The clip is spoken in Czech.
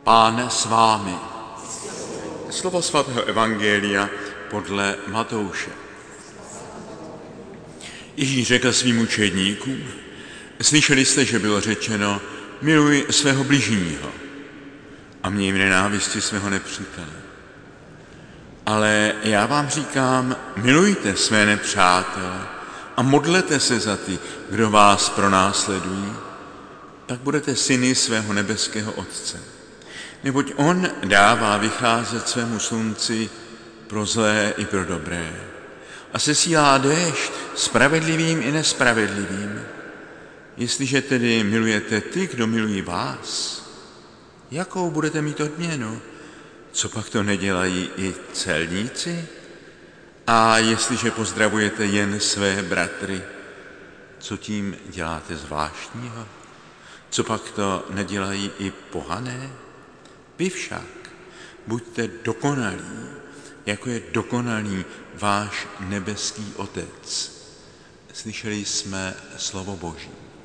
Pán s vámi. Slovo svatého evangelia podle Matouše. Ježíš řekl svým učedníkům: slyšeli jste, že bylo řečeno, miluj svého bližního a měj v nenávisti svého nepřítele. Ale já vám říkám, milujte své nepřátele a modlete se za ty, kdo vás pronásledují, tak budete syny svého nebeského Otce. Neboť on dává vycházet svému slunci pro zlé i pro dobré a sesílá déšť spravedlivým i nespravedlivým. Jestliže tedy milujete ty, kdo milují vás, jakou budete mít odměnu? Co pak to nedělají i celníci? A jestliže pozdravujete jen své bratry, co tím děláte zvláštního? Co pak to nedělají i pohané? Vy však buďte dokonalí, jako je dokonalý váš nebeský Otec. Slyšeli jsme slovo Boží.